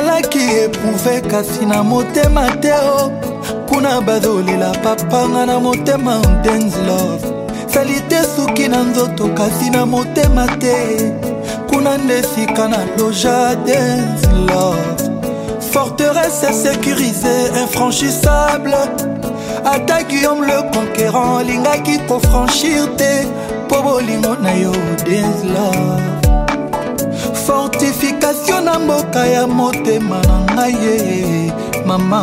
nazalaki éprouvé kasi na motema te o kuna bazolela papanga na motema dance love salite suki na nzoto kasi na motema te kuna ndesika na loja dance love forteresse sécurisée infranchissable ata Guillaume le conquérant lingaki kofranchir te po bolingo na yo dance love fortification na mboka ya motema na ngai mama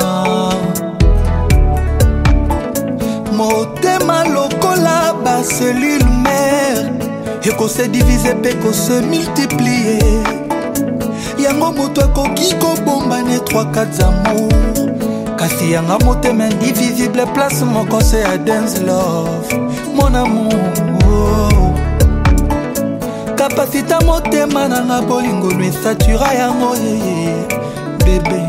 motema lokola ba cellule mère eko se diviser pe ko se multiplier yango moto akoki kobombane 3-4 amour kasi yanga motema indivisible place moko se ya dance love mon amour kapasita motema nanga bolingo no esatura yango bébé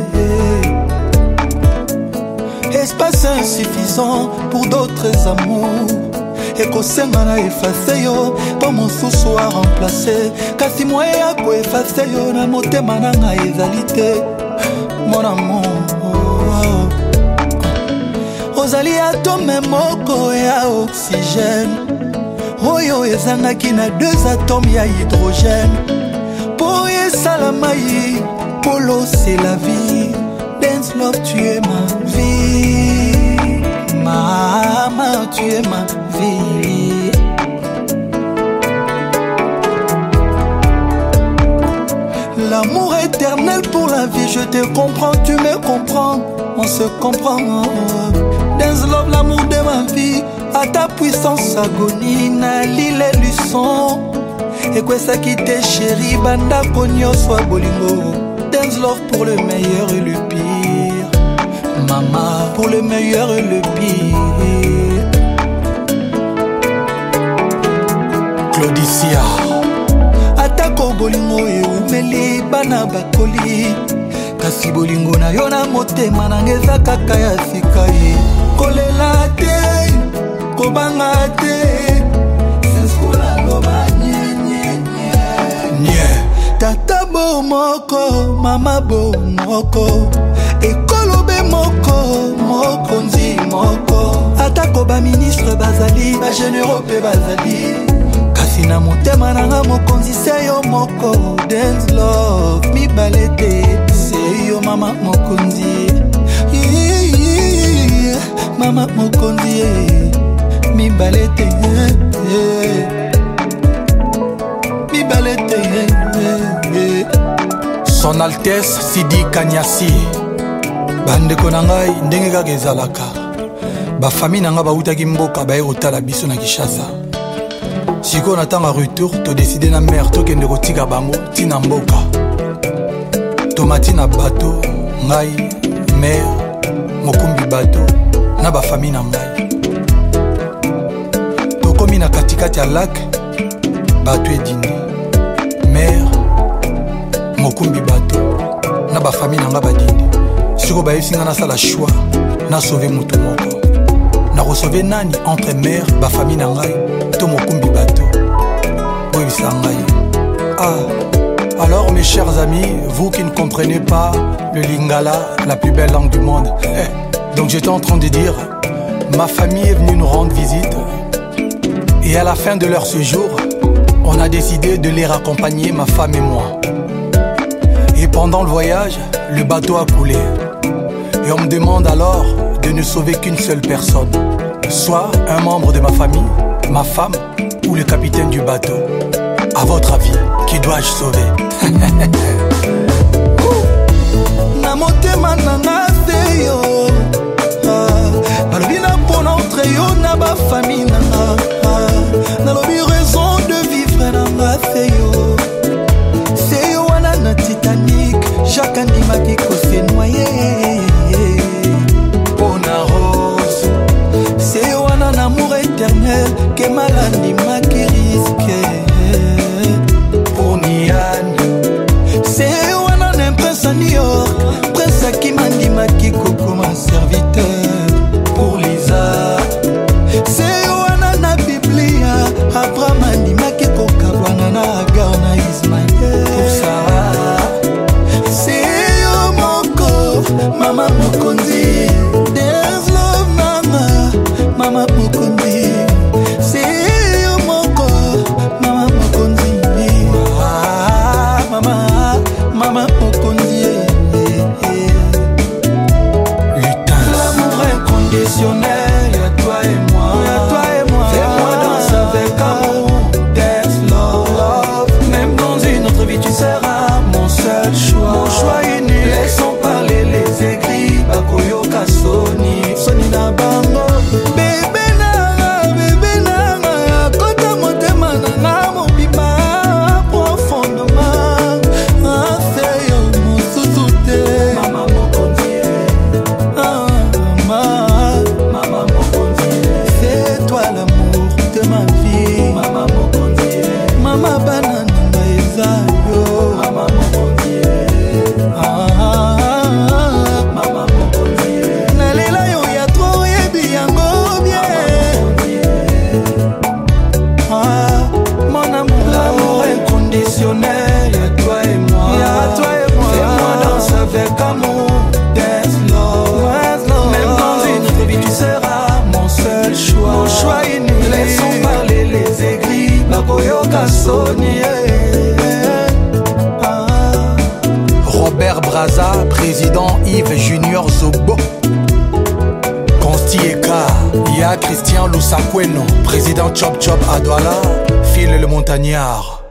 espace insuffisant pour d'autres amours ekosenga na efase yo po mosusu a remplace kasi moye ya koefase yo na motema nanga ezali te mon amour ozali atome moko ya oxygène oyo ezangaki na 2 atomes ya hydrogène po esala mai polo c'est la vie dance love tu es ma vie maman tu es ma vie l'amour éternel pour la vie je te comprends tu me comprends on se comprend dance love l'amour de ma vie à ta puissance agonie na lile luson ekwesaki te chéri banda konyo soit bolingo dance love pour le meilleur et le pire maman pour le meilleur et le pire Claudicia atako bolingo eumeli bana bakoli kasi bolingo na yo na motema nangeza kaka ya sika ye kolela te kobanga te seskola loba nye tata bo moko mama bo moko ekolobe moko mokonzi moko atako ba ministre bazali ba généraux pe bazali kasi na motema nanga mokonzi se yo moko dance love mibale te se yo mama mokonzi mama mokonzi mibale te mibale te Son Altesse Sidi Kanyasi bandeko na ngai ndenge kaka ezalaka bafamille na ngai bautaki mboka baye kotala biso na Kinshasa sikoyo na ntango ya retour todeside na mare tokende kotika bango ntina mboka tomati na bato ngai mare mokumbi bato na bafamille na ngai tokomi na katikati ya lac bato edindi mare mokumbi bato na bafamille na ngai badindi sikoyo bayebisi ngai nasala choix na sauve moto moko na kosauve nani entre mare bafamille na ngai to mokumbi bato boyebisa ngai alors mes chers amis vous qui ne comprenez pas le lingala la plus belle langue du monde donc j'étais en train de dire ma famille est venue nous rendre visite et à la fin de leur séjour on a décidé de les raccompagner ma femme et moi et pendant le voyage le bateau a coulé et on me demande alors de ne sauver qu'une seule personne soit un membre de ma famille ma femme ou le capitaine du bateau à votre avis qui dois-je sauver na motema nanga te yo balobi na mpona entre yo na bafamille nanga nalobi raison de vivre nanga te yo wana na Titanic Jacques andimaki kose noye pona rose se yo wana na amour éternel ke malandi maki risque pour Nian se Mama Mokonzi. Lutin. L'amour inconditionnel, y'a toi et moi. Fais-moi danser avec amour. Dance love. Même dans une autre vie, tu seras mon seul choix. Mon choix unique. Laissons parler les aigris. Bakoyoka Sony. Sony na bango. Bébé nanga. Kota motema nanga mobima. Profondément. Affaire yo mosusu te. Mama Mokonzi. Mama Mokonzi. C'est toi l'amour de ma vie. Mama Mokonzi. Mama banana eza yo. Mama Mokonzi. Mama Mokonzi. Nalela yo ya trop yebi yango bien. Mon amour. L'amour inconditionnel, y'a toi et moi. Fais-moi danser avec amour. Dance love. Même dans une autre vie, tu seras mon seul choix. Mon choix unique. Laissons parler les aigris. Bakoyoka Sony. Robert Braza, président Yves Junior Zobo. Consti Eka, Christian Lusakweno, président Chop Chop à Douala, Phil le Montagnard.